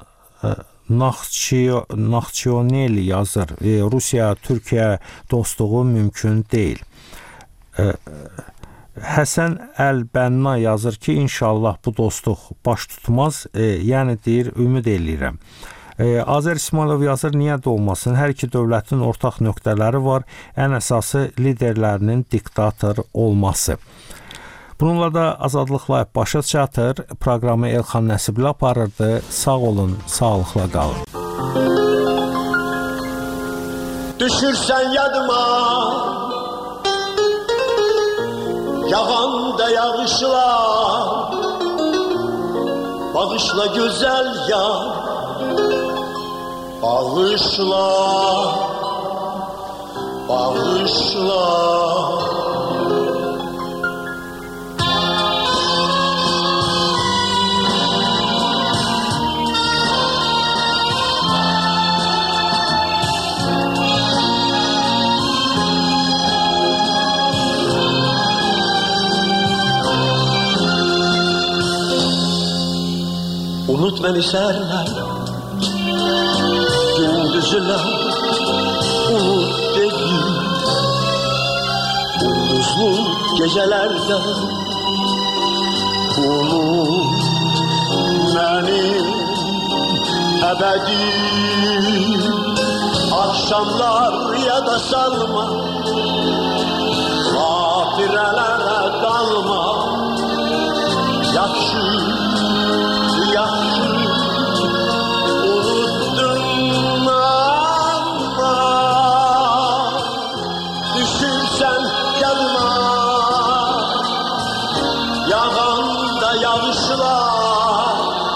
Naxçiyoneli yazır, Rusiya-Türkiyə dostluğu mümkün deyil. Həsən Əl-Bənna yazır ki, inşallah bu dostluq baş tutmaz, yəni deyir, ümid eləyirəm. Azər İsmailov yazır, niyə də olmasın, hər iki dövlətin ortaq nöqtələri var, ən əsası liderlərinin diktator olması. Bununla da Azadlıq Live başa çatır. Proqramı Elxan Nəsibli aparırdı. Sağ olun, sağlıqla qalın. Düşürsən yadıma, yağanda yağışlar, bağışla gözəl yar, bağışla, bağışla. Unut beni serler, gündüzler, unut dedi. Gündüzlü gecelerde, unut beni ebedi. Akşamlar ya da salma, hatirelere dalma. Yakşı, yakşı, unuttun ama düşürsen yanıma, yağanda yağışlar,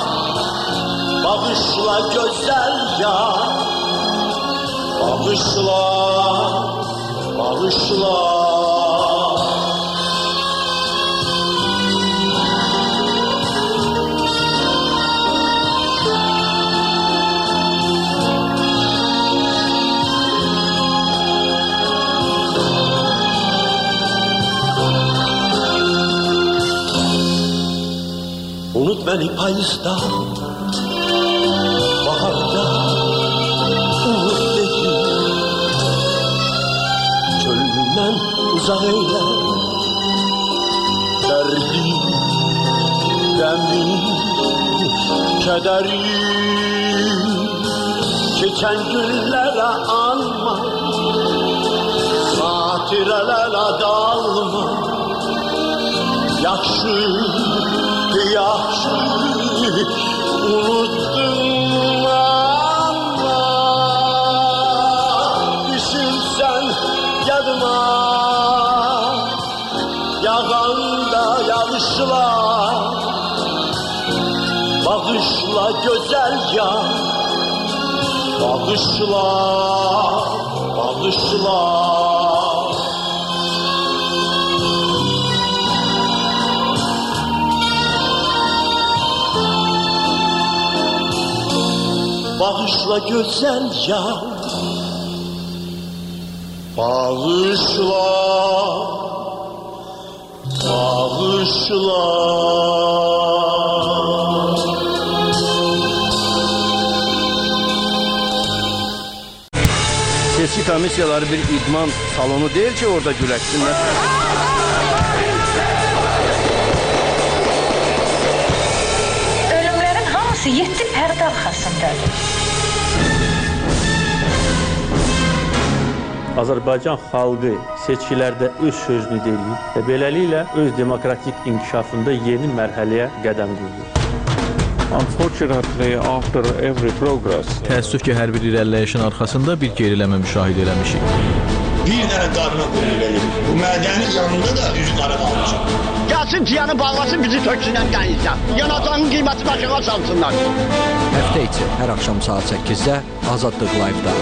bağışla güzel yar, bağışla, bağışla. Unut beni payızda, baharda, unut dedi. Çölünden uzak eyle, derdi Qəmi, kədəri keçən günlərə anma, xatirələrə dalma. Yaxşı, yaxşı unutdum amma, düşünsən yadıma, yağanda yağışlar, bağışla gözəl yar, bağışla, bağışla. Bağışla gözəl yar, bağışla, bağışla. Seçki komissiyaları bir idman salonu deyil ki, orada güləşsinlər. Ölümlərin hamısı 7 pərdə arxasındadır. Azərbaycan xalqı seçkilərdə öz sözünü deyir və beləliklə öz demokratik inkişafında yeni mərhələyə qədəm qoyur. Unfortunately, after every progress, təəssüf ki, hər bir irəliləyişin arxasında bir geriləmə müşahidə eləmişik. Bir dənə qarına qulluq edir. Bu mədənin yanında da üzü qara qalmışam. Gəlsin ciyanı bağlasın, bizi töksünən qəyizdən. Yanacağın qiyməti başına salsınlar. Həftə içi hər axşam saat 8-də Azadlıq Live-da.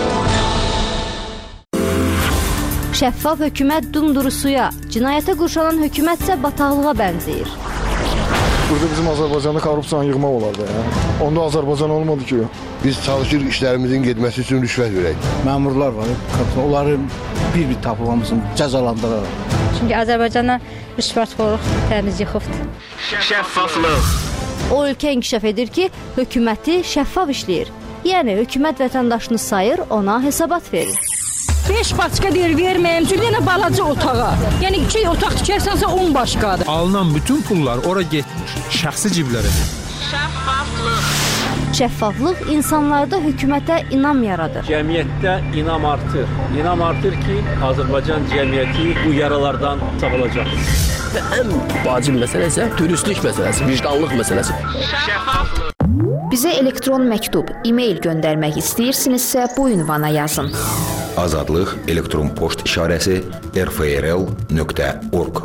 Şəffaf hökumət dumduru suya, cinayətə qurşanan hökumətsə bataqlığa bənzəyir. Burada bizim Azərbaycanda korrupsiyanı yığmaq olardı. Onda Azərbaycan olmadı ki. Biz çalışırıq işlərimizin getməsi üçün rüşvət verək. Məmurlar var, onların bir tapılmasını cəzalandıraraq. Çünki Azərbaycana rüşvətxorluq təmiz yıxıbdır. Şəffaflıq. O ölkə inkişaf edir ki, hökuməti şəffaf işləyir. Yəni hökumət vətəndaşını sayır, ona hesabat verir. 5 başqa deyir verməyim, çünki yenə balaca otağa. Yəni 2 otaq tikərsənsə 10 başqadır. Alınan bütün pullar ora getmir, şəxsi ciblərə. Şəffaflıq. Şəffaflıq insanlarda hökumətə inam yaradır. Cəmiyyətdə inam artır. İnam artır ki, Azərbaycan cəmiyyəti bu yaralardan sağalacaq. Və ən vacib məsələ isə dürüstlük məsələsi, vicdanlıq məsələsi. Şəffaflıq. Bizə elektron məktub, e-mail göndərmək istəyirsinizsə bu ünvana yazın. Azadlıq elektron poçt işarəsi rfrl.org.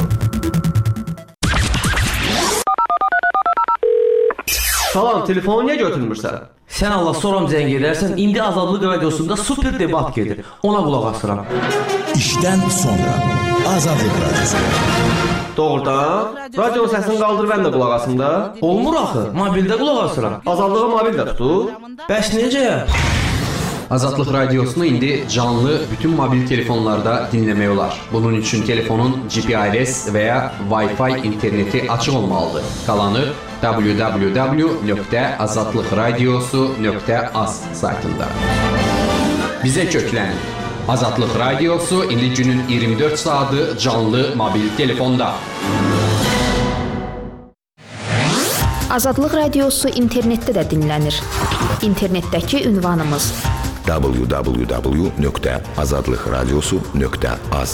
Salam, telefonu niyə götürmürsən? Sən Allah soram zəng edərsən, indi Azadlıq radiosunda super debat gedir. Ona qulaq asıram. İşdən sonra Azadlıq radiosu. Doğrudan? Radionun səsini qaldır, mən də qulaq asım da. Olmur axı, mobildə qulaq asıram. Azadlığı mobildə tutur. Bəs necə? Azadlıq radiosunu indi canlı bütün mobil telefonlarda dinləmək olar. Bunun üçün telefonun GPRS və ya Wi-Fi interneti açıq olmalıdır. Qalanı www.azadlıqradiosu.az saytında. Bizə köklənin. Azadlıq radiosu indi günün 24 saatı canlı mobil telefonda. Azadlıq radiosu internetdə də dinlənir. İnternetdəki ünvanımız www.azadlıqradiosu.az.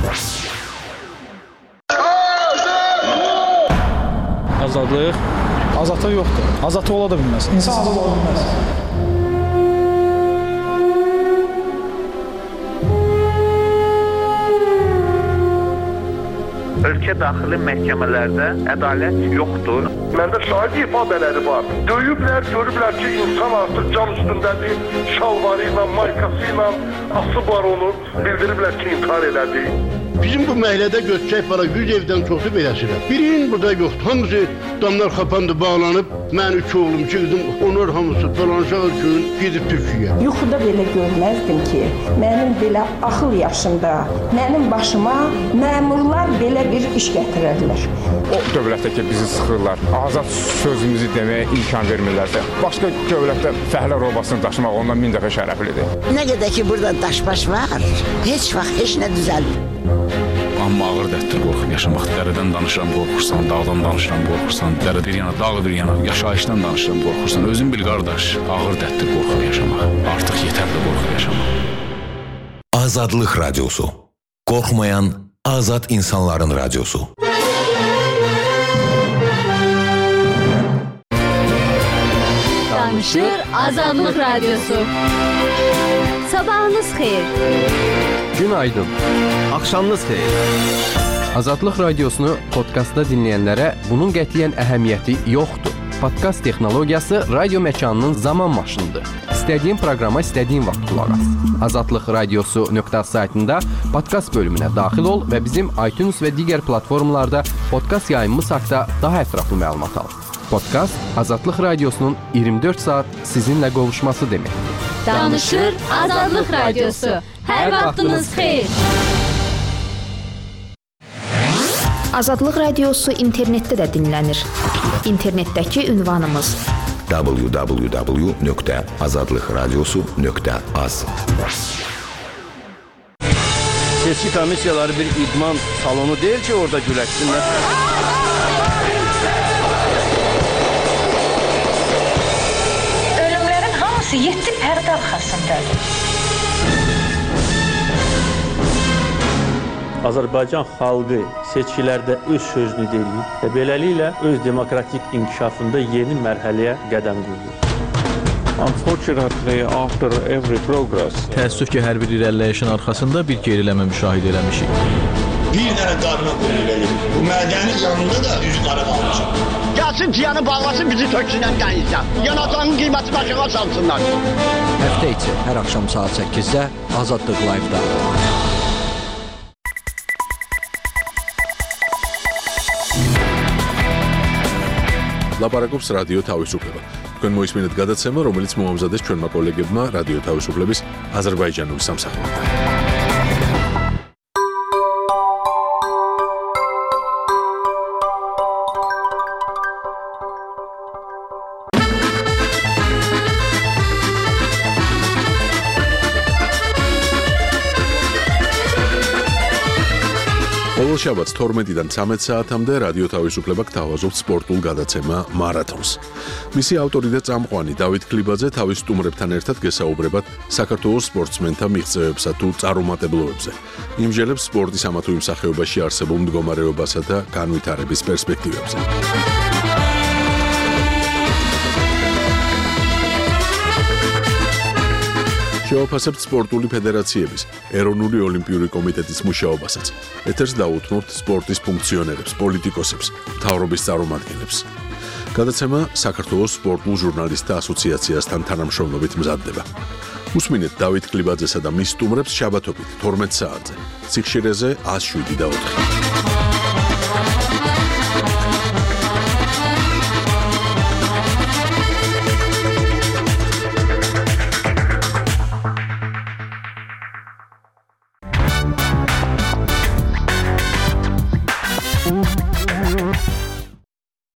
Azadlıq? Azadlıq yoxdur. Azadlıq ola da bilməz. İnsan azad ola bilməz. Ölkə daxili məhkəmələrdə ədalət yoxdur. Məndə şahid ifadələri var. Döyüblər, görüblər ki, insan artıq cam üstündədir, şalvarı ilə, maykası ilə asıb var onu. Bildiriblər ki, intihar elədi. Bizim bu məhəllədə göçək var, 100 evdən çoxu beləsidir. Birinin burada yoxdur. Hamısı damlar xapandı, bağlanıb. Mən 2 oğlum, 2 qızım, onlar hamısı dolanışaq üçün gedib Türkiyəyə. Yuxuda belə görməzdim ki, mənim belə axıl yaşımda, mənim başıma məmurlar belə bir iş gətirərlər. O dövlətdə ki, bizi sıxırlar, azad sözümüzü deməyə imkan vermirlərsə, başqa dövlətdə fəhlə robasını daşımaq ondan 1000 dəfə şərəflidir. Nə qədər ki, burada daşbaş var, heç vaxt heç nə düzəlmir. Amma ağır dərddə qorxub yaşamaq. Dərədən danışıram, qorxursan, dağdan danışıram, qorxursan, dərə bir yana, dağ bir yana, yaşayışdan danışıram, qorxursan. Özün bil qardaş, ağır dərddə qorxub yaşamaq. Artıq yetərli qorxub yaşamaq. Azadlıq Radiosu. Qorxmayan azad insanların radiosu. Danışır Azadlıq Radiosu. Sabahınız xeyir. Günaydın. Axşamınız xeyir. Azadlıq Radiosunu podkastda dinləyənlərə bunun qətiyyən əhəmiyyəti yoxdur. Podkast texnologiyası radio məkanının zaman maşınıdır. İstədiyin proqrama istədiyin vaxt qulaq as. Azadlıq Radiosu.az saytında podkast bölümünə daxil ol və bizim iTunes və digər platformalarda podkast yayımımız haqqında daha ətraflı məlumat al. Podkast Azadlıq Radiosunun 24 saat sizinlə qovuşması deməkdir. Danışır Azadlıq Radiosu. Hər vaxtınız xeyir. Azadlıq Radiosu internetdə də dinlənir. İnternetdəki ünvanımız www.azadlıqradiosu.az. Seçki komissiyaları bir idman salonu deyil ki, orada güləşsinlər. Ölümlərin hamısı 7 pərdə arxasındadır. Azərbaycan xalqı seçkilərdə öz sözünü deyir və beləliklə öz demokratik inkişafında yeni mərhələyə qədəm qoyur. Unfortunately, after every progress, təəssüf ki, hər bir irəliləyişin arxasında bir geriləmə müşahidə eləmişik. Bir dənə qarına qoyur verir. Bu mədənin yanında da üzü qara qalmışıq. Gəlsin piyanı bağlasın, bizi töksünən qəyizdən. Yanacağının qiymətini aşağı salsınlar. Həftə içi hər axşam saat 8-də Azadlıq Live-da. ლაპარაკობს რადიო თავისუფლება. თქვენ მოისმინეთ გადაცემა, რომელიც მოამზადეს ჩვენმა კოლეგებმა რადიო თავისუფლების აზერბაიჯანული სამსახურიდან. ყოველ შაბათს 12-დან 13 საათამდე რადიო თავისუფლება გთავაზობთ სპორტულ გადაცემა მარათონს. მისი ავტორი და წამყვანი დავით ქლიბაძე თავის სტუმრებთან ერთად გესაუბრებათ საქართველოს სპორტსმენთა მიღწევებსა თუ წარუმატებლობებზე. იმჟელებს სპორტის ამა თუ იმ სახეობაში არსებულ მდგომარეობასა და განვითარების პერსპექტივებზე. შევაფასებთ სპორტული ფედერაციების, ეროვნული ოლიმპიური კომიტეტის მუშაობასაც. ეთერს დაუთმობთ სპორტის ფუნქციონერებს, პოლიტიკოსებს, მთავრობის წარმომადგენლებს. გადაცემა საქართველოს სპორტულ ჟურნალისტთა ასოციაციასთან თანამშრომლობით მზადდება. უსმინეთ დავით ქლიბაძესა და მის სტუმრებს შაბათობით 12 საათზე. სიხშირეზე 107 და 4.